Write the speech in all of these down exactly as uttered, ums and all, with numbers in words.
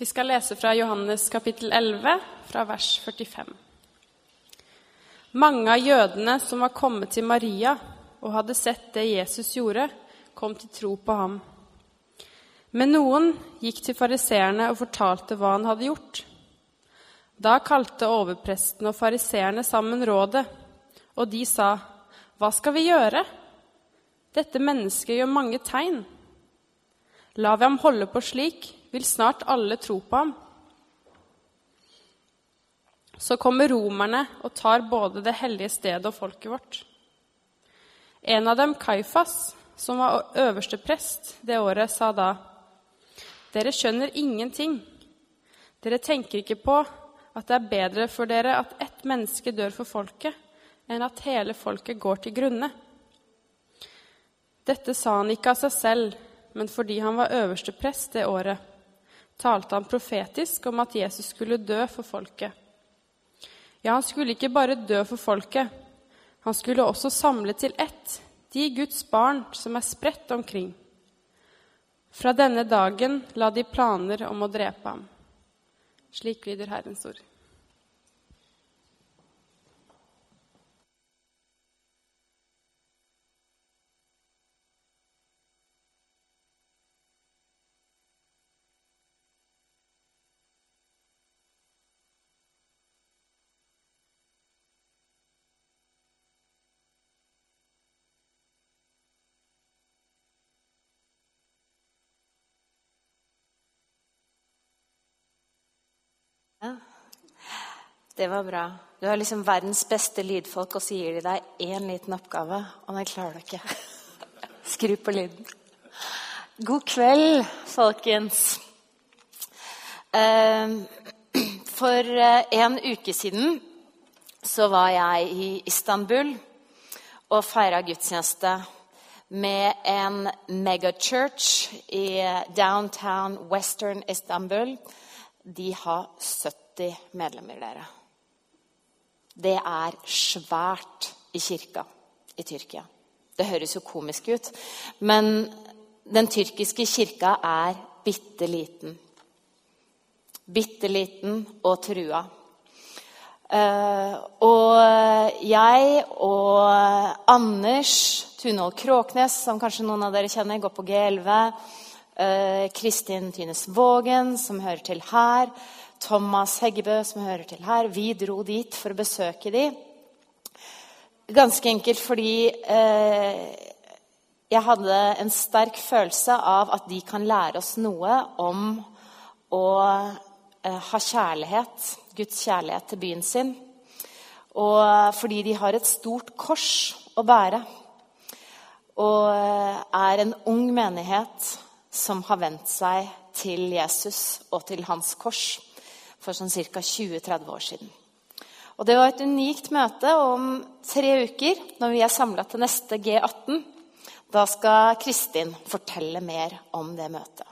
Vi skal lese fra Johannes kapittel elleve, fra vers førtifem. Mange av jødene som var kommet til Maria og hadde sett det Jesus gjorde, kom til tro på ham. Men noen gikk til fariseerne og fortalte hva han hadde gjort. Da kalte overpresten og fariseerne sammen rådet, og de sa, «Hva skal vi gjøre? Dette mennesket gjør mange tegn. La vi ham holde på slik, vil snart alle tro på ham.» Så kommer romerne og tar både det hellige stedet og folket vårt. En av dem, Kaifas, som var øverste prest det året, sa da, «Dere skjønner ingenting. Dere tenker ikke på at det er bedre for dere at ett menneske dør for folket, enn at hele folket går til grunne.» Dette sa han ikke av seg selv, men fordi han var øverste prest det året, talte han profetisk om at Jesus skulle dø for folket. Ja, han skulle ikke bare dø for folket, han skulle også samle til ett de Guds barn som er spredt omkring. Fra denne dagen la de planer om å drepe ham. Slik lyder Herrens ord. Det var bra. Du har liksom verdens beste lydfolk, og så gir de deg en liten oppgave, og det klarer du ikke. Skru på lyden. God kveld, folkens. For en uke siden så var jeg i Istanbul og feiret gudstjeneste med en megachurch i downtown Western Istanbul. De har sytti medlemmer, dere. Det er svært i kirka i Tyrkia. Det høres jo komisk ut, men den tyrkiske kirka er bitteliten. Bitteliten og trua. Uh, og jeg og Anders Tunhold Kråknes, som kanskje noen av dere kjenner, går på G elleve. Uh, Kristin Tynes Vågen, som hører til her. Thomas Heggebø, som hører til her. Vi dro dit for å besøke de. Ganske enkelt fordi eh, jeg hadde en sterk følelse av at de kan lære oss noe om å eh, ha kjærlighet, Guds kjærlighet til byen sin. Og fordi de har et stort kors å bære. Og er en ung menighet som har vendt seg til Jesus og til hans kors for sånn cirka tjue til tretti år siden. Og det var et unikt møte om tre uker, når vi er samlet til neste G atten. Da skal Kristin fortelle mer om det møtet.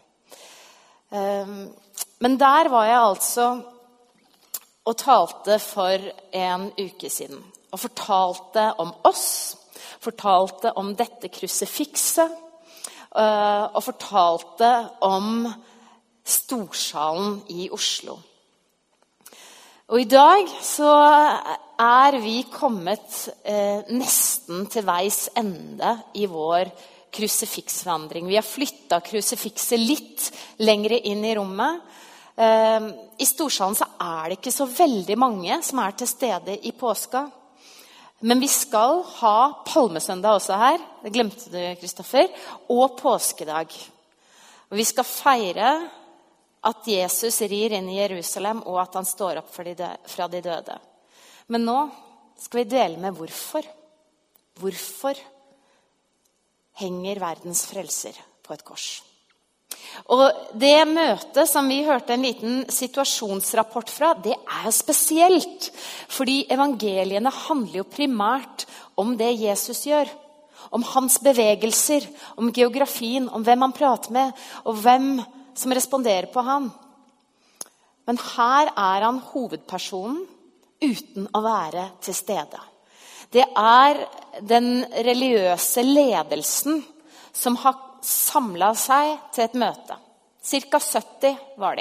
Men der var jeg altså og talte for en uke siden. Og fortalte om oss, fortalte om dette krusifikset, og fortalte om Storsalen i Oslo. Og i dag så er vi kommet eh, nesten til veis ende i vår krusifiksvandring. Vi har flyttet krusifikset litt lengre inn i rommet. Eh, I Storsalen så er det ikke så veldig mange som er til stede i påska. Men vi skal ha palmesøndag også her, det glemte du, Kristoffer, og påskedag. Og vi skal feire at Jesus rir inn i Jerusalem, og at han står opp fra de døde. Men nå skal vi dele med hvorfor. Hvorfor henger verdens frelser på et kors? Og det møtet som vi hørte en liten situasjonsrapport fra, det er jo spesielt. Fordi evangeliene handler jo primært om det Jesus gjør. Om hans bevegelser, om geografien, om hvem han prater med, og hvem som responderer på han. Men her er han hovedpersonen uten å være til stede. Det er den religiøse ledelsen som har samlet seg til et møte. Cirka sytti var de.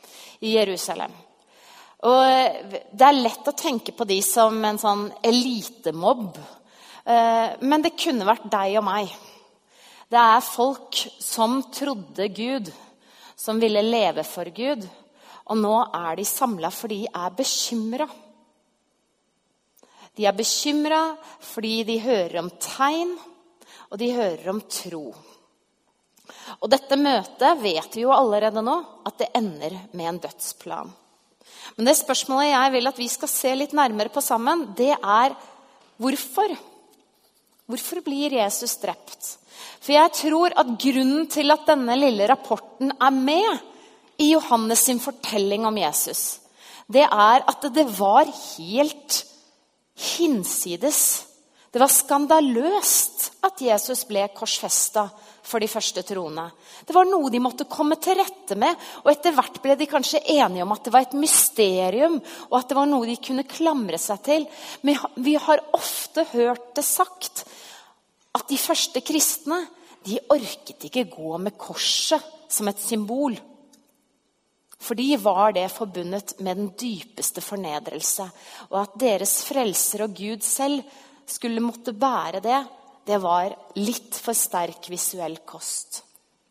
i Jerusalem. Og det er lett å tenke på de som en sånn elitemobb, men det kunne vært deg og meg. Det er folk som trodde Gud, som ville leve for Gud, og nå er de samlet fordi de er bekymret. De er bekymret fordi de hører om tegn, og de hører om tro. Og dette møtet vet vi jo allerede nå, at det ender med en dødsplan. Men det spørsmålet jeg vil at vi skal se litt nærmere på sammen, det er hvorfor? Hvorfor blir Jesus drept? For jeg tror at grunnen til at denne lille rapporten er med i Johannes sin fortelling om Jesus, det er at det var helt hinsides. Det var skandaløst at Jesus ble korsfestet for de første troende. Det var noe de måtte komme til rette med, og etter hvert ble de kanskje enige om at det var et mysterium, og at det var noe de kunne klamre seg til. Men vi har ofte hørt det sagt at de første kristne, de orket ikke gå med korset som et symbol. Fordi var det forbundet med den dypeste fornedrelse, og at deres frelser og Gud selv skulle måtte bære det, det var litt for sterk visuell kost.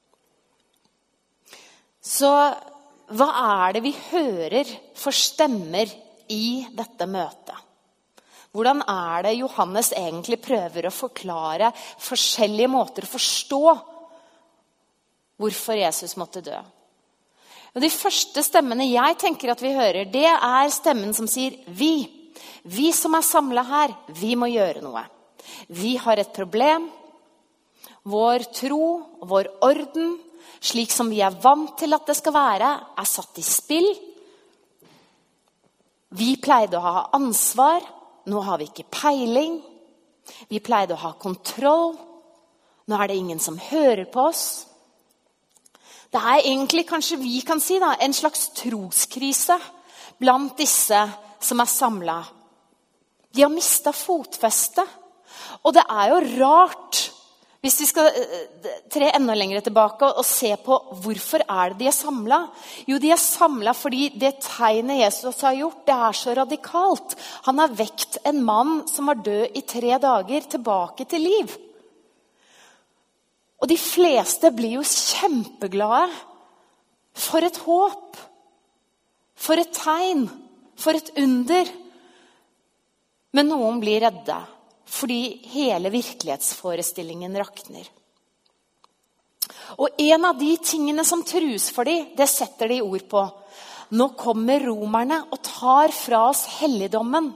Så hva er det vi hører for stemmer i dette møtet? Hvordan er det Johannes egentlig prøver å forklare forskjellige måter å forstå hvorfor Jesus måtte dø? Og de første stemmene jeg tenker at vi hører, det er stemmen som sier vi. Vi som er samlet her, vi må gjøre noe. Vi har et problem. Vår tro, vår orden, slik som vi er vant til at det skal være, er satt i spill. Vi pleide å ha ansvar. Nå har vi ikke peiling. Vi pleide å ha kontroll. Nå er det ingen som hører på oss. Det er egentlig, kanskje vi kan si, da, en slags troskrise blant disse som er samlet. De har mistet fotfestet. Og det er jo rart, hvis vi skal tre enda lenger tilbake og se på hvorfor er det de er samlet. Jo, de er samlet fordi det tegnet Jesus har gjort, det er så radikalt. Han har vekt en mann som var død i tre dager tilbake til liv. Og de fleste blir jo kjempeglade. For et håp. For et tegn. For et under. Men noen blir redde. Fordi hele virkelighetsforestillingen rakner. Og en av de tingene som trues for dem, det setter de ord på. Nå kommer romerne og tar fra oss helligdommen.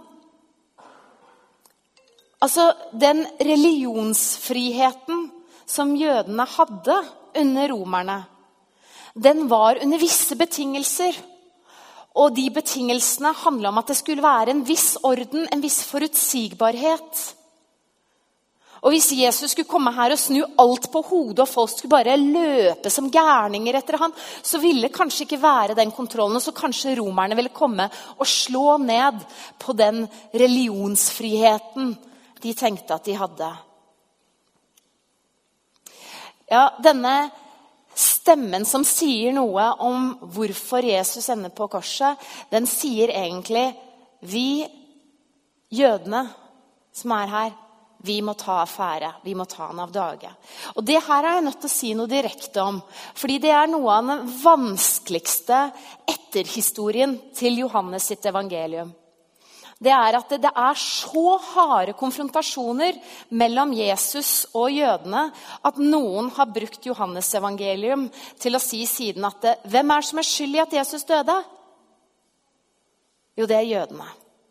Altså, den religionsfriheten som jødene hadde under romerne, den var under visse betingelser. Og de betingelsene handlet om at det skulle være en viss orden, en viss forutsigbarhet. Og hvis Jesus skulle komme her og snu alt på hodet, og folk skulle bare løpe som gærninger etter han, så ville det kanskje ikke være den kontrollen, og så kanskje romerne ville komme og slå ned på den religionsfriheten de tenkte at de hadde. Ja, denne stemmen som sier noe om hvorfor Jesus ender på korset, den sier egentlig, vi jødene som er her, vi må ta affære, vi må ta han av dage. Og det her er jeg nødt til å si noe direkte om, fordi det er noe av den vanskeligste etterhistorien til Johannes sitt evangelium. Det er at det, det er så harde konfrontasjoner mellom Jesus og jødene at noen har brukt Johannes evangelium til å si siden at det, hvem er det som er skyld i at Jesus døde? Jo, det er jødene.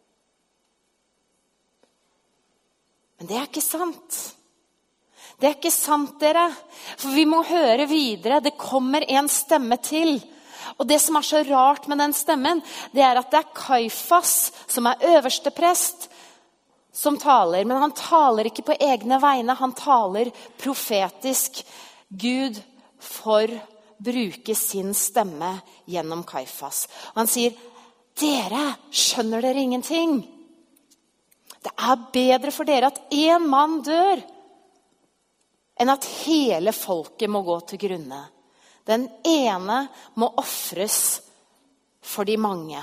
Men det er ikke sant. Det er ikke sant, dere. For vi må høre videre. Det kommer en stemme til. Og det som er så rart med den stemmen, det er at det er Kaifas, som er øverste prest, som taler. Men han taler ikke på egne vegne, han taler profetisk. Gud får bruke sin stemme gjennom Kaifas. Og han sier, dere skjønner dere ingenting. Det er bedre for dere at en mann dør, enn at hele folket må gå til grunne. Den ene må offres for de mange.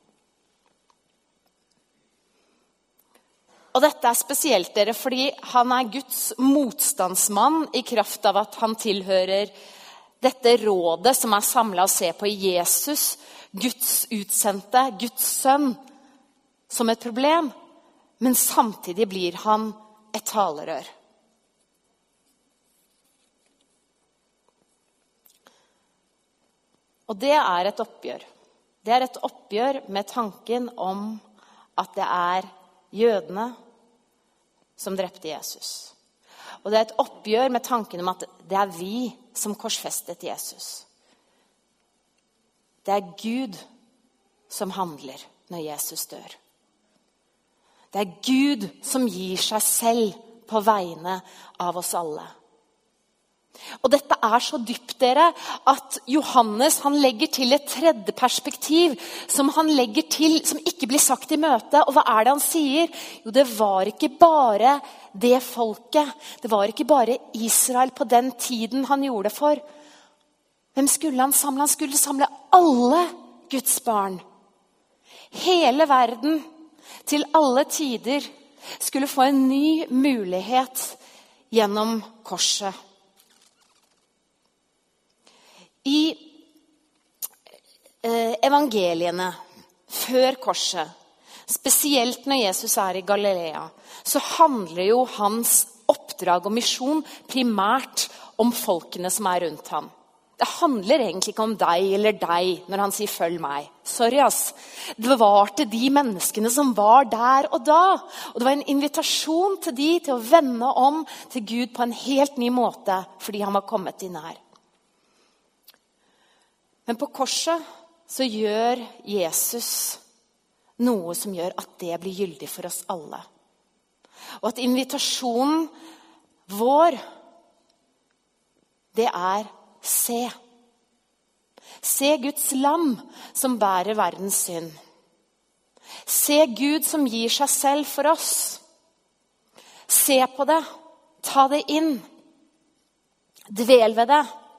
Og dette er spesielt dere, fordi han er Guds motstandsmann i kraft av at han tilhører dette rådet som er samlet å se på Jesus, Guds utsendte, Guds sønn, som et problem. Men samtidig blir han et talerør. Og det er et oppgjør. Det er et oppgjør med tanken om at det er jødene som drepte Jesus. Og det er et oppgjør med tanken om at det er vi som korsfestet Jesus. Det er Gud som handler når Jesus dør. Det er Gud som gir seg selv på vegne av oss alle. Og dette er så dypt, dere, at Johannes han legger til et tredje perspektiv som han legger til, som ikke blir sagt i møte. Og hva er det han sier? Jo, det var ikke bare det folket. Det var ikke bare Israel på den tiden han gjorde det for. Hvem skulle han samle? Han skulle samle alle Guds barn. Hele verden, til alle tider, skulle få en ny mulighet gjennom korset. I eh, evangeliene før korset, spesielt når Jesus er i Galilea, så handler jo hans oppdrag og misjon primært om folkene som er rundt ham. Det handler egentlig ikke om deg eller deg når han sier «følg meg». Sorry, ass. Det var til de menneskene som var der og da. Og det var en invitasjon til de til å vende om til Gud på en helt ny måte, fordi han var kommet inn her. Men på korset så gjør Jesus noe som gjør at det blir gyldig for oss alle. Og at invitasjonen vår, det er se. Se Guds lam som bærer verdens synd. Se Gud som gir seg selv for oss. Se på det. Ta det inn. Dvel ved det.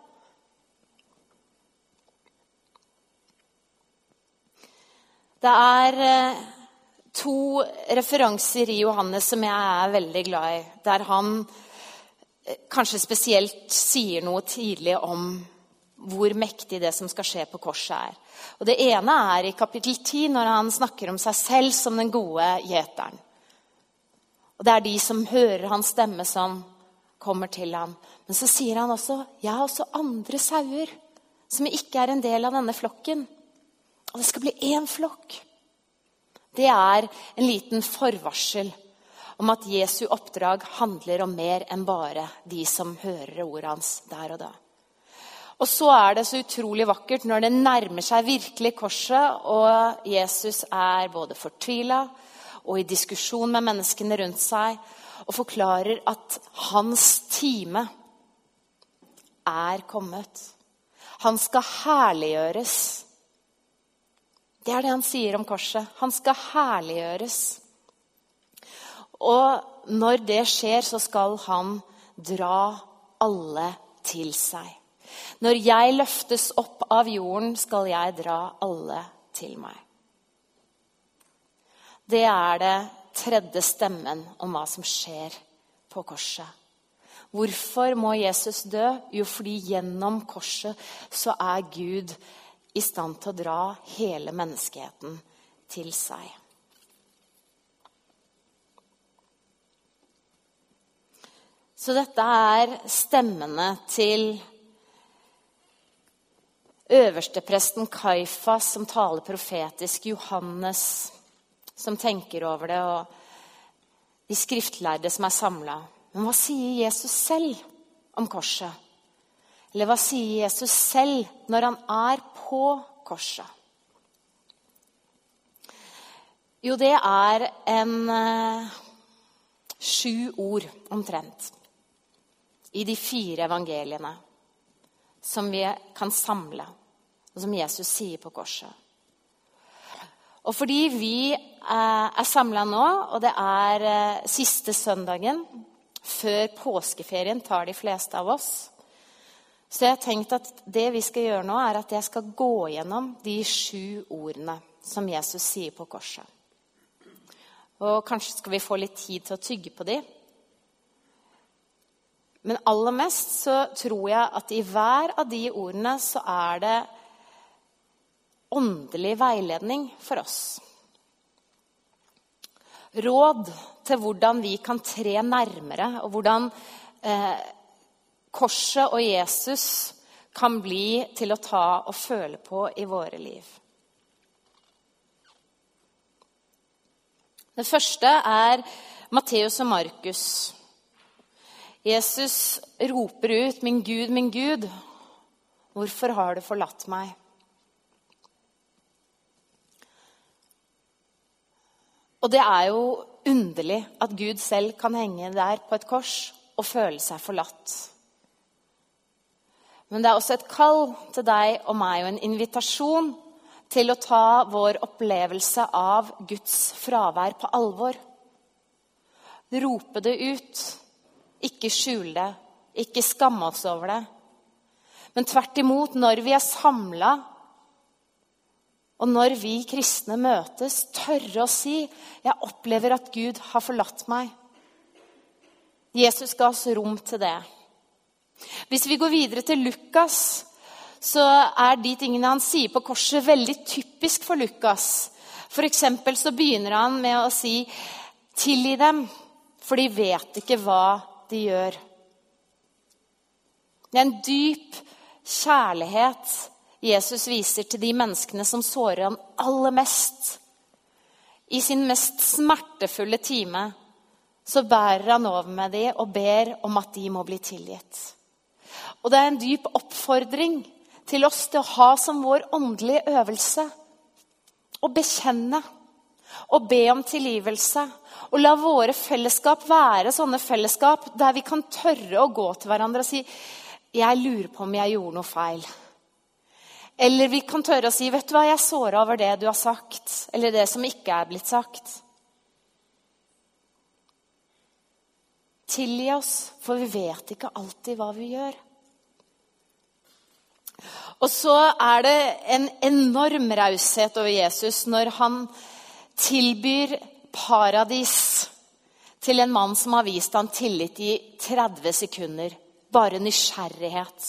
Det er to referanser i Johannes som jeg er veldig glad i, der han kanskje spesielt sier noe tidlig om hvor mektig det som skal skje på korset er. Og det ene er i kapittel ti, når han snakker om seg selv som den gode gjeteren. Og det er de som hører hans stemme som kommer til ham. Men så sier han også, jeg har også andre sauer som ikke er en del av denne flokken. Og det skal bli en flokk. Det er en liten forvarsel om at Jesu oppdrag handler om mer enn bare de som hører ordet hans der og da. Og så er det så utrolig vakkert når det nærmer seg virkelig korset, og Jesus er både fortvilet og i diskusjon med menneskene rundt seg, og forklarer at hans time er kommet. Han skal herliggjøres. Det er det han sier om korset. Han skal herliggjøres. Og når det skjer, så skal han dra alle til seg. Når jeg løftes opp av jorden, skal jeg dra alle til meg. Det er det tredje stemmen om hva som skjer på korset. Hvorfor må Jesus dø? Jo, fordi gjennom korset så er Gud i stand til å dra hele menneskeheten til seg. Så dette er stemmene til øverstepresten Kaifas som taler profetisk, Johannes som tenker over det, og de skriftlærde som er samlet. Men hva sier Jesus selv om korset? Eller hva sier Jesus selv når han er på korset? Jo, det er en uh, sju ord omtrent i de fire evangeliene som vi kan samle, og som Jesus sier på korset. Og fordi vi uh, er samlet nå, og det er uh, siste søndagen før påskeferien tar de fleste av oss, Så jeg har tenkt at det vi skal gjøre nå er at jeg skal gå gjennom de sju ordene som Jesus sier på korset. Og kanskje skal vi få litt tid til å tygge på de. Men aller mest så tror jeg at i hver av de ordene så er det åndelig veiledning for oss. Råd til hvordan vi kan tre nærmere, og hvordan eh, korset og Jesus kan bli til å ta og føle på i våre liv. Det første er Matteus og Markus. Jesus roper ut, min Gud, min Gud, hvorfor har du forlatt meg? Og det er jo underlig at Gud selv kan henge der på et kors og føle seg forlatt. Men det er også et kall til deg og meg og en invitasjon til å ta vår opplevelse av Guds fravær på alvor. Rope det ut, ikke skjule det, ikke skamme oss over det. Men tvert imot, når vi er samlet, og når vi kristne møtes, tørre å si, jeg opplever at Gud har forlatt meg. Jesus ga oss rom til det. Hvis vi går videre til Lukas, så er de tingene han sier på korset veldig typisk for Lukas. For eksempel så begynner han med å si, tilgi dem, for de vet ikke hva de gjør. Det er en dyp kjærlighet Jesus viser til de menneskene som sårer han aller mest. I sin mest smertefulle time så bærer han over med de og ber om at de må bli tilgitt. Og det er en dyp oppfordring til oss til å ha som vår åndelige øvelse å bekjenne og be om tilgivelse, og la våre fellesskap være sånne fellesskap der vi kan tørre å gå til hverandre og si, jeg lurer på om jeg gjorde noe feil. Eller vi kan tørre å si, vet du hva, jeg såret over det du har sagt, eller det som ikke er blitt sagt. Tilgi oss, for vi vet ikke alltid hva vi gjør. Og så er det en enorm raushet over Jesus når han tilbyr paradis til en mann som har vist han tillit i tretti sekunder. Bare nysgjerrighet.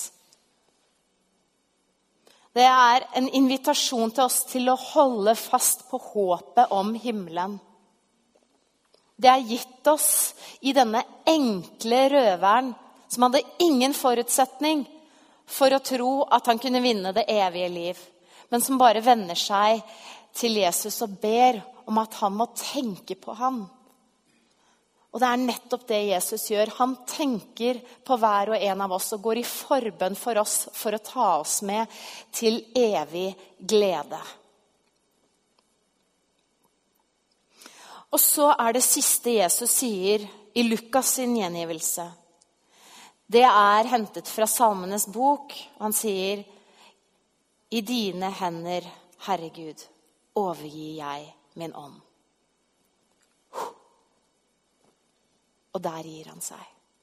Det er en invitasjon til oss til å holde fast på håpet om himmelen. Det er gitt oss i denne enkle røveren som hadde ingen forutsetning for å tro at han kunne vinne det evige liv, men som bare vender seg til Jesus og ber om at han må tenke på han. Og det er nettopp det Jesus gjør. Han tenker på hver og en av oss og går i forbønn for oss for å ta oss med til evig glede. Og så er det siste Jesus sier i Lukas sin gjengivelse. Det er hentet fra Salmenes bok. Han sier, i dine hender, Herre Gud, overgir jeg min ånd. Og der gir han seg.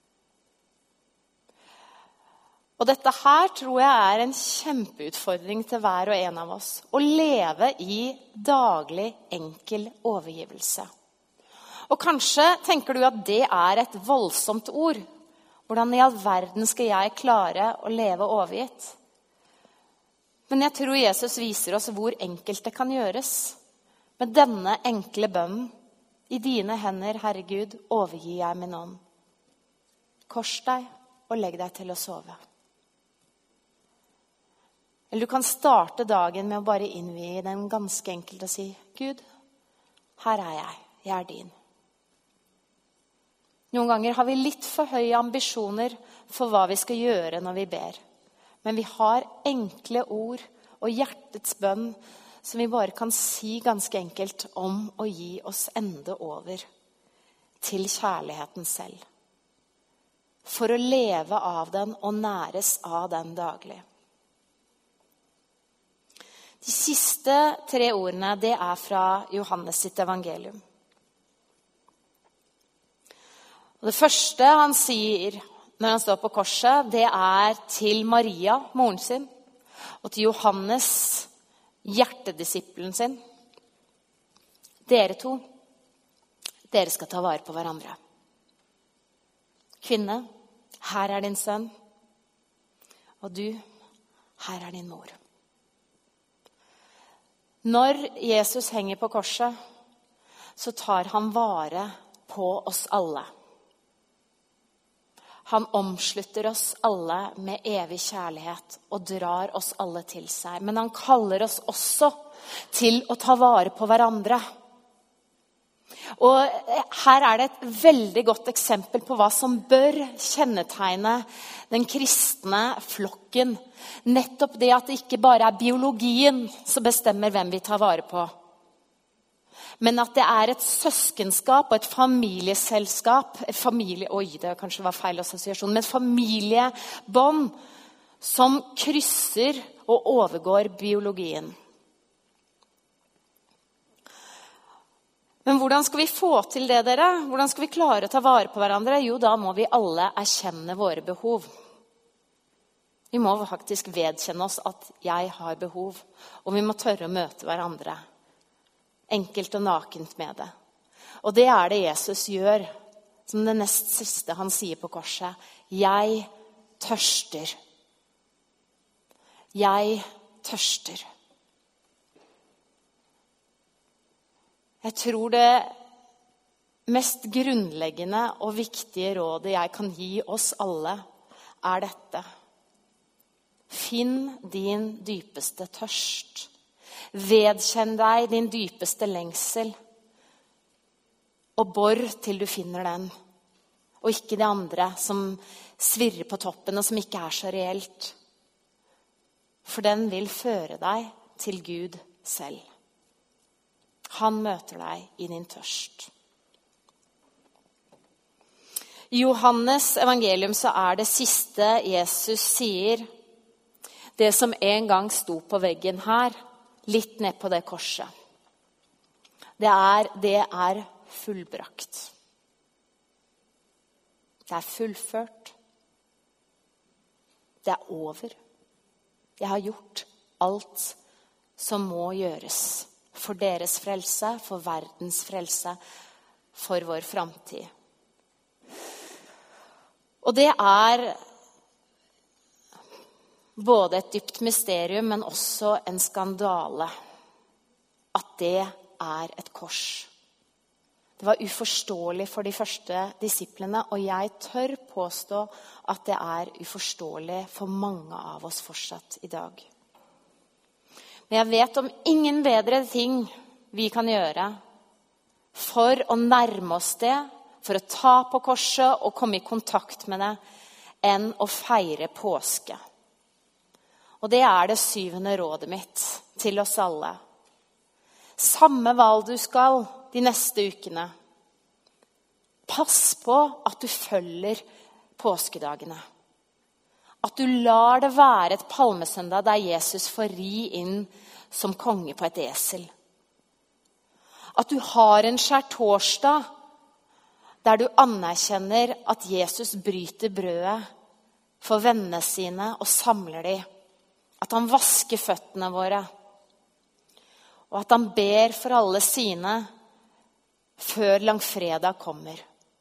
Og dette her tror jeg er en kjempeutfordring til hver og en av oss. Å leve i daglig enkel overgivelse. Og kanskje tenker du at det er et voldsomt ord. Hvordan i all verden skal jeg klare å leve overgitt? Men jeg tror Jesus viser oss hvor enkelt det kan gjøres. Med denne enkle bønnen. I dine hender, Herre Gud, overgir jeg min ånd. Kors deg og legg deg til å sove. Eller du kan starte dagen med å bare innvie den ganske enkelt og si, Gud, her er jeg, jeg er din. Noen ganger har vi litt for høye ambisjoner for hva vi skal gjøre når vi ber. Men vi har enkle ord og hjertets bønn som vi bare kan si ganske enkelt om å gi oss ende over til kjærligheten selv. For å leve av den og næres av den daglig. De siste tre ordene, det er fra Johannes sitt evangelium. Og det første han sier når han står på korset, det er til Maria, moren sin, og til Johannes, hjertedisippelen sin. Dere to, dere skal ta vare på hverandre. Kvinne, her er din sønn, og du, her er din mor. Når Jesus henger på korset, så tar han vare på oss alle. Han omslutter oss alle med evig kjærlighet og drar oss alle til seg. Men han kaller oss også til å ta vare på hverandre. Og her er det et veldig godt eksempel på hva som bør kjennetegne den kristne flokken. Nettopp det at det ikke bare er biologien som bestemmer hvem vi tar vare på. Men at det er et søskenskap og et familieselskap, et familie, oi, det kanskje var feil assosiasjon, men et familiebånd som krysser og overgår biologien. Men hvordan skal vi få til det, dere? Hvordan skal vi klare å ta vare på hverandre? Jo, da må vi alle erkjenne våre behov. Vi må faktisk vedkjenne oss at jeg har behov, og vi må tørre å møte hverandre. Enkelt og nakent med det. Og det er det Jesus gjør, som det nest siste han sier på korset. Jeg tørster. Jeg tørster. Jeg tror det mest grunnleggende og viktige rådet jeg kan gi oss alle, er dette. Finn din dypeste tørst. Vedkjenn deg din dypeste lengsel, og bor til du finner den. Og ikke det andre som svirrer på toppen, og som ikke er så reelt. For den vil føre deg til Gud selv. Han møter deg i din tørst. I Johannes evangelium så er det siste Jesus sier, det som en gang sto på veggen her, litt ned på det korset. Det er, det er fullbrakt. Det er fullført. Det er over. Jeg har gjort alt som må gjøres for deres frelse, for verdens frelse, for vår framtid. Og det er både et dypt mysterium, men også en skandale at det er et kors. Det var uforståelig for de første disiplene, og jeg tør påstå at det er uforståelig for mange av oss fortsatt i dag. Men jeg vet om ingen bedre ting vi kan gjøre for å nærme oss det, for å ta på korset og komme i kontakt med det, enn å feire påske. Og det er det syvende rådet mitt til oss alle. Samme valg du skal de neste ukene. Pass på at du følger påskedagene. At du lar det være et palmesøndag der Jesus får ri inn som konge på et esel. At du har en skjærtorsdag der du anerkjenner at Jesus bryter brødet for vennene sine og samler dem. At han vasker føttene våre. Og at han ber for alle sine før langfredag kommer.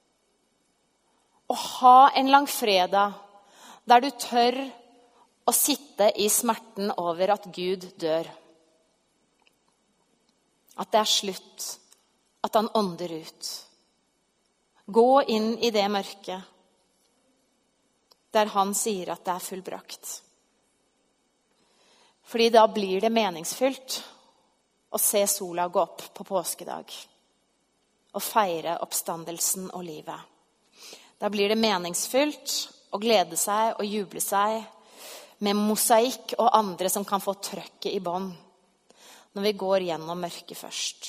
Å ha en langfredag der du tør å sitte i smerten over at Gud dør. At det er slutt. At han ånder ut. Gå inn i det mørket der han sier at det er fullbrakt. Fordi da blir det meningsfylt å se sola gå opp på påskedag og feire oppstandelsen og livet. Da blir det meningsfylt å glede seg og juble seg med mosaikk og andre som kan få trøkket i bånd når vi går gjennom mørket først.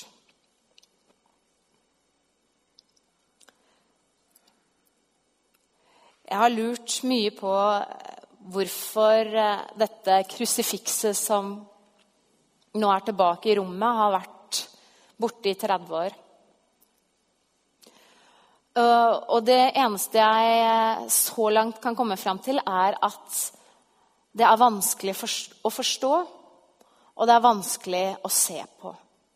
Jeg har lurt mye på hvorfor dette krusifikset som nå er tilbake i rommet, har vært borte i tretti år. Og det eneste jeg så langt kan komme frem til, er at det er vanskelig å forstå, og det er vanskelig å se på.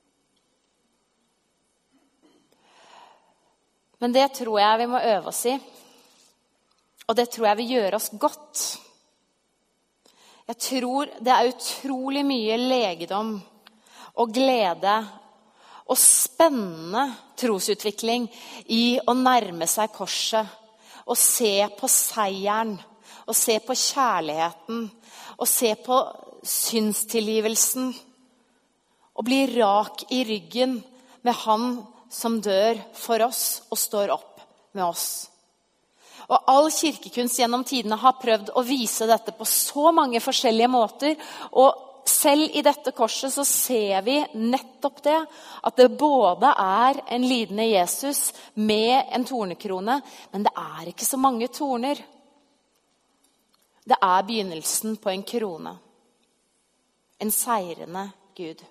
Men det tror jeg vi må øve oss i, og det tror jeg vil gjøre oss godt. Jeg tror det er utrolig mye legedom og glede og spennende trosutvikling i å nærme seg korset og se på seieren, og se på kjærligheten, og se på synstilgivelsen, og bli rak i ryggen med han som dør for oss og står opp med oss. Og all kirkekunst gjennom tidene har prøvd å vise dette på så mange forskjellige måter, og selv i dette korset så ser vi nettopp det, at det både er en lidende Jesus med en tornekrone, men det er ikke så mange torner. Det er begynnelsen på en krone. En seirende Gud.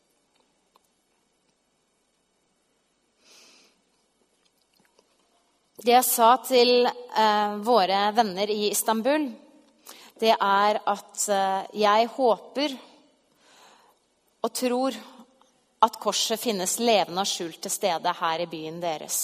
Det jeg sa til eh, våre venner i Istanbul, det er at eh, jeg håper og tror at korset finnes levende og skjult til stede her i byen deres.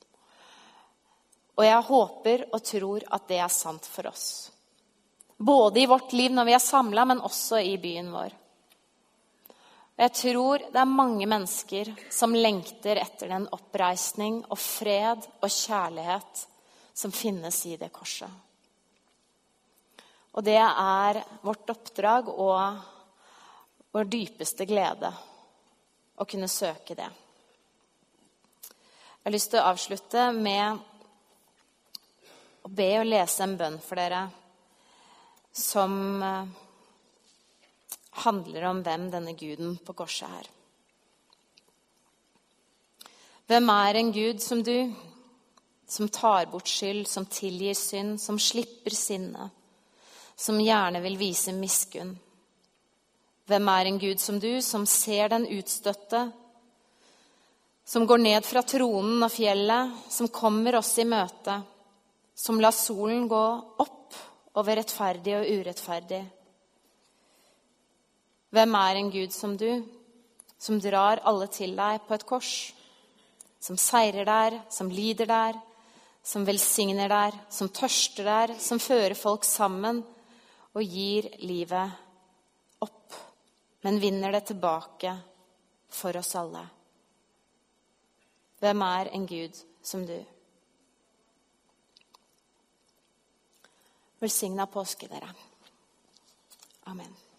Og jeg håper og tror at det er sant for oss. Både i vårt liv når vi er samlet, men også i byen vår. Jeg tror det er mange mennesker som lengter etter den oppreisning og fred og kjærlighet som finnes i det korset. Og det er vårt oppdrag og vår dypeste glede å kunne søke det. Jeg har lyst til å avslutte med å be og lese en bønn for dere som handler om hvem denne guden på korset er. Hvem er en Gud som du, som tar bort skyld, som tilgir synd, som slipper sinne, som gjerne vil vise miskunn? Hvem er en Gud som du, som ser den utstøtte, som går ned fra tronen og fjellet, som kommer oss i møte, som lar solen gå opp over rettferdig og urettferdig? Hvem er en Gud som du, som drar alle til deg på et kors, som seirer der, som lider der, som velsigner der, som tørster der, som fører folk sammen og gir livet opp, men vinner det tilbake for oss alle? Hvem er en Gud som du? Velsigna påske dere. Amen.